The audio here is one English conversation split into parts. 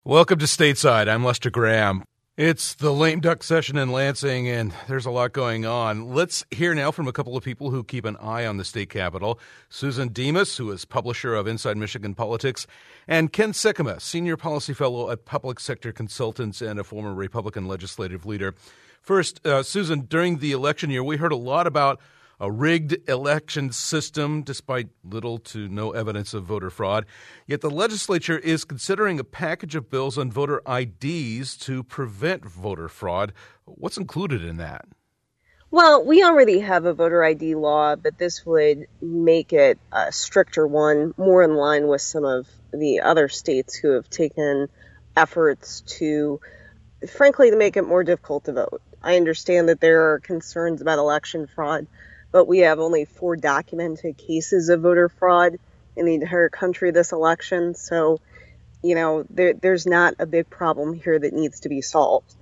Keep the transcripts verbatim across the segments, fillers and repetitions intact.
Welcome to Stateside. I'm Lester Graham. It's the lame duck session in Lansing, and there's a lot going on. Let's hear now from a couple of people who keep an eye on the state capitol. Susan Demas, who is publisher of Inside Michigan Politics, and Ken Sikkema, senior policy fellow at Public Sector Consultants and a former Republican legislative leader. First, uh, Susan, during the election year, we heard a lot about a rigged election system, despite little to no evidence of voter fraud. Yet the legislature is considering a package of bills on voter I Ds to prevent voter fraud. What's included in that? Well, we already have a voter I D law, but this would make it a stricter one, more in line with some of the other states who have taken efforts to, frankly, to make it more difficult to vote. I understand that there are concerns about election fraud, but we have only four documented cases of voter fraud in the entire country this election. So, you know, there, there's not a big problem here that needs to be solved.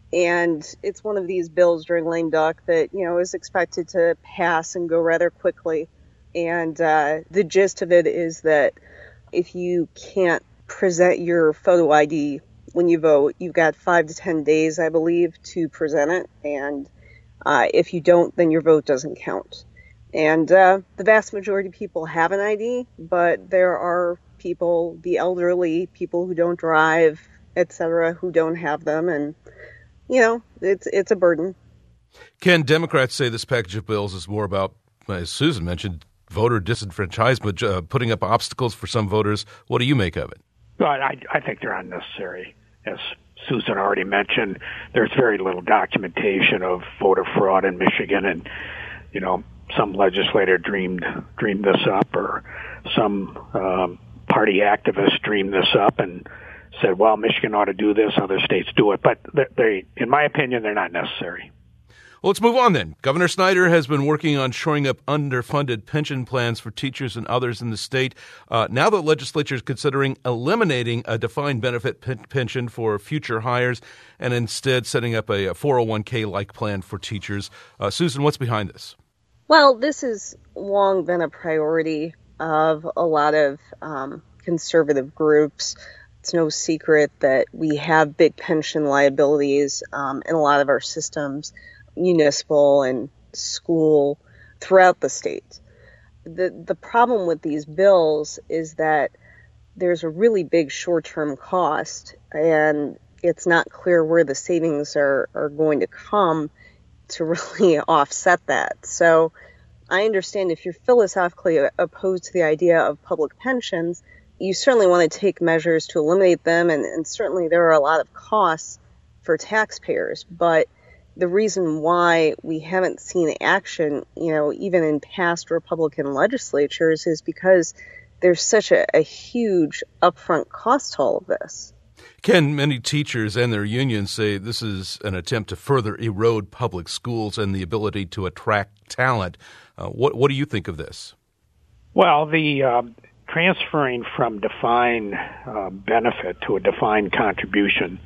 And it's one of these bills during lame duck that, you know, is expected to pass and go rather quickly. And uh, the gist of it is that if you can't present your photo I D when you vote, you've got five to ten days, I believe, to present it. And Uh, if you don't, then your vote doesn't count. And uh, the vast majority of people have an I D, but there are people, the elderly, people who don't drive, et cetera, who don't have them. And, you know, it's it's a burden. Ken, Democrats say this package of bills is more about, as Susan mentioned, voter disenfranchisement, uh, putting up obstacles for some voters. What do you make of it? Well, I, I think they're unnecessary. As Susan already mentioned, there's very little documentation of voter fraud in Michigan, and you know, some legislator dreamed dreamed this up, or some um, party activist dreamed this up and said, "Well, Michigan ought to do this; other states do it." But they, in my opinion, they're not necessary. Well, let's move on then. Governor Snyder has been working on shoring up underfunded pension plans for teachers and others in the state. Uh, now the legislature is considering eliminating a defined benefit pen- pension for future hires and instead setting up a, a four oh one k-like plan for teachers. Uh, Susan, what's behind this? Well, this has long been a priority of a lot of um, conservative groups. It's no secret that we have big pension liabilities um, in a lot of our systems, municipal and school, throughout the state. The the problem with these bills is that there's a really big short-term cost, and it's not clear where the savings are, are going to come to really offset that. So I understand if you're philosophically opposed to the idea of public pensions, you certainly want to take measures to eliminate them, and, and certainly there are a lot of costs for taxpayers, but the reason why we haven't seen action, you know, even in past Republican legislatures, is because there's such a, a huge upfront cost to all of this. Ken, many teachers and their unions say this is an attempt to further erode public schools and the ability to attract talent. Uh, what, what do you think of this? Well, the uh, transferring from defined uh, benefit to a defined contribution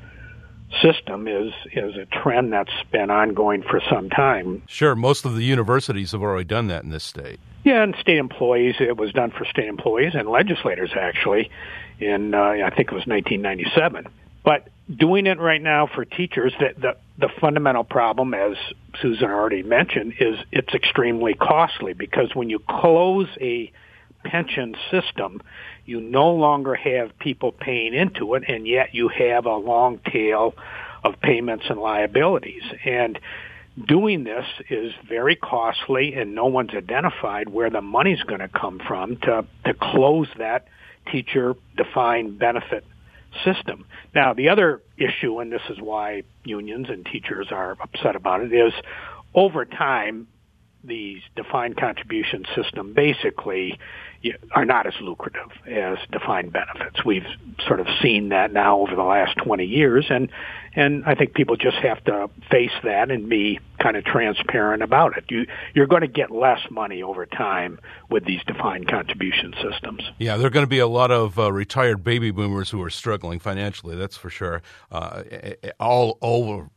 system is is a trend that's been ongoing for some time. Sure, most of the universities have already done that in this state. Yeah, and state employees, it was done for state employees and legislators, actually, in, uh, I think it was nineteen ninety-seven. But doing it right now for teachers, the, the, the fundamental problem, as Susan already mentioned, is it's extremely costly, because when you close a pension system, you no longer have people paying into it, and yet you have a long tail of payments and liabilities. And doing this is very costly, and no one's identified where the money's going to come from to, to close that teacher-defined benefit system. Now, the other issue, and this is why unions and teachers are upset about it, is over time, these defined contribution system basically are not as lucrative as defined benefits. We've sort of seen that now over the last twenty years, and and I think people just have to face that and be kind of transparent about it. You, you're going to get less money over time with these defined contribution systems. Yeah, there are going to be a lot of uh, retired baby boomers who are struggling financially, that's for sure, uh, all over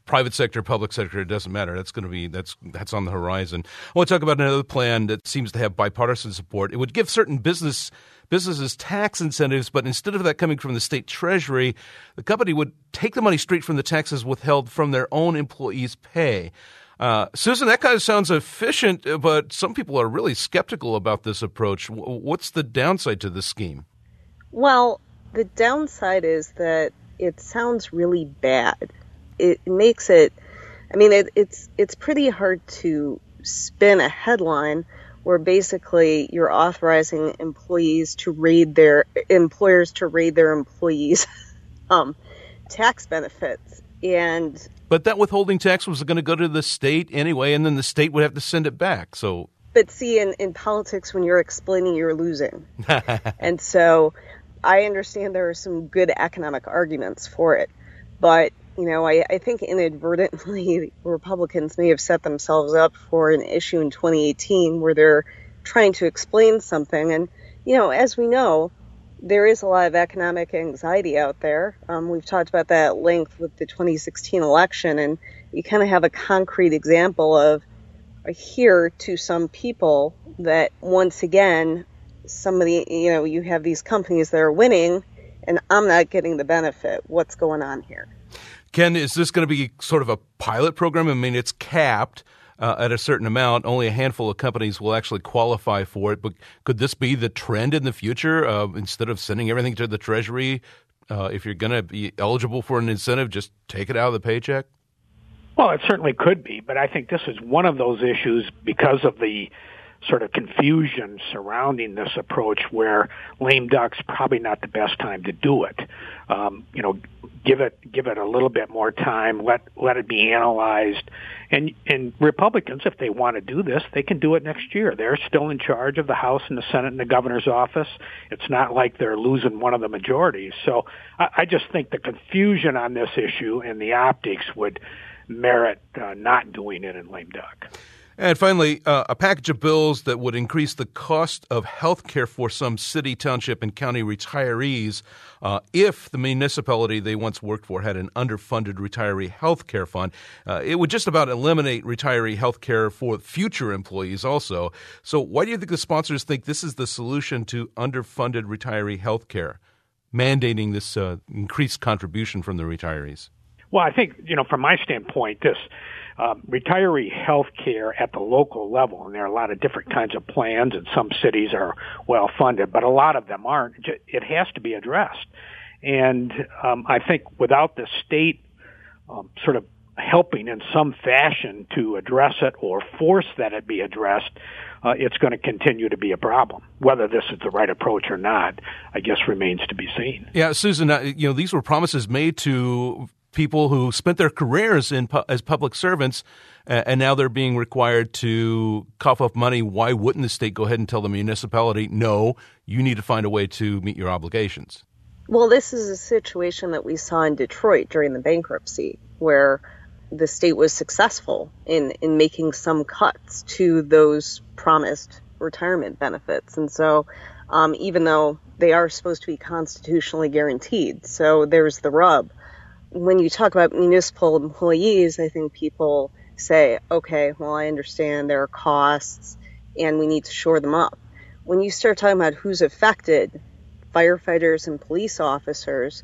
private sector, public sector, it doesn't matter. That's going to be that's that's on the horizon. I want to talk about another plan that seems to have bipartisan support. It would give certain business businesses tax incentives, but instead of that coming from the state treasury, the company would take the money straight from the taxes withheld from their own employees' pay. Uh, Susan, that kind of sounds efficient, but some people are really skeptical about this approach. What's the downside to this scheme? Well, the downside is that it sounds really bad. It makes it, I mean, it, it's it's pretty hard to spin a headline where basically you're authorizing employees to raid their employers to raid their employees' um, tax benefits. And But that withholding tax was going to go to the state anyway, and then the state would have to send it back. So, But see, in, in politics, when you're explaining, you're losing. And so I understand there are some good economic arguments for it. But, you know, I, I think inadvertently Republicans may have set themselves up for an issue in twenty eighteen where they're trying to explain something. And, you know, as we know, there is a lot of economic anxiety out there. Um, we've talked about that at length with the twenty sixteen election, and you kind of have a concrete example of uh, here to some people that once again, some of the, you know, you have these companies that are winning and I'm not getting the benefit. What's going on here? Ken, is this going to be sort of a pilot program? I mean, it's capped Uh, at a certain amount. Only a handful of companies will actually qualify for it. But could this be the trend in the future? Uh, instead of sending everything to the Treasury, uh, if you're going to be eligible for an incentive, just take it out of the paycheck? Well, it certainly could be, but I think this is one of those issues because of the sort of confusion surrounding this approach where lame duck's probably not the best time to do it. Um, you know, give it give it a little bit more time, let let it be analyzed. And and Republicans, if they want to do this, they can do it next year. They're still in charge of the House and the Senate and the governor's office. It's not like they're losing one of the majorities. So I, I just think the confusion on this issue and the optics would merit uh, not doing it in lame duck. And finally, uh, a package of bills that would increase the cost of health care for some city, township, and county retirees uh, if the municipality they once worked for had an underfunded retiree health care fund. Uh, it would just about eliminate retiree health care for future employees also. So why do you think the sponsors think this is the solution to underfunded retiree health care, mandating this uh, increased contribution from the retirees? Well, I think, you know, from my standpoint, this Um, retiree health care at the local level, and there are a lot of different kinds of plans, and some cities are well funded, but a lot of them aren't. It has to be addressed. And um, I think without the state um, sort of helping in some fashion to address it or force that it be addressed, uh, it's going to continue to be a problem. Whether this is the right approach or not, I guess remains to be seen. Yeah, Susan, uh, you know, these were promises made to people who spent their careers in pu- as public servants, uh, and now they're being required to cough up money. Why wouldn't the state go ahead and tell the municipality, no, you need to find a way to meet your obligations? Well, this is a situation that we saw in Detroit during the bankruptcy, where the state was successful in, in making some cuts to those promised retirement benefits. And so um, even though they are supposed to be constitutionally guaranteed, so there's the rub. When you talk about municipal employees, I think people say, okay, well, I understand there are costs and we need to shore them up. When you start talking about who's affected, firefighters and police officers,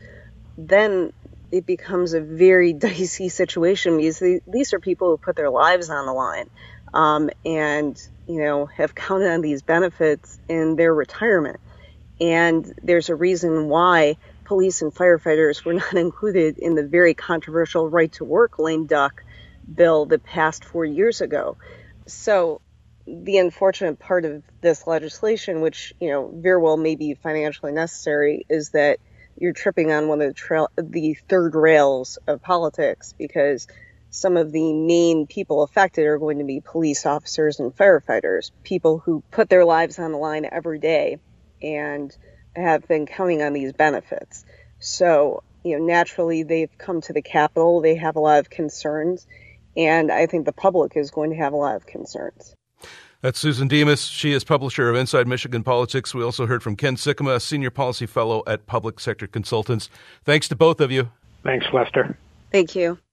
then it becomes a very dicey situation because these are people who put their lives on the line um, and, you know, have counted on these benefits in their retirement. And there's a reason why police and firefighters were not included in the very controversial right to work lame duck bill that passed four years ago. So the unfortunate part of this legislation, which, you know, very well may be financially necessary, is that you're tripping on one of the, trail, the third rails of politics, because some of the main people affected are going to be police officers and firefighters, people who put their lives on the line every day and have been counting on these benefits. So, you know, naturally they've come to the Capitol. They have a lot of concerns, and I think the public is going to have a lot of concerns. That's Susan Demas. She is publisher of Inside Michigan Politics. We also heard from Ken Sikkema, a senior policy fellow at Public Sector Consultants. Thanks to both of you. Thanks, Lester. Thank you.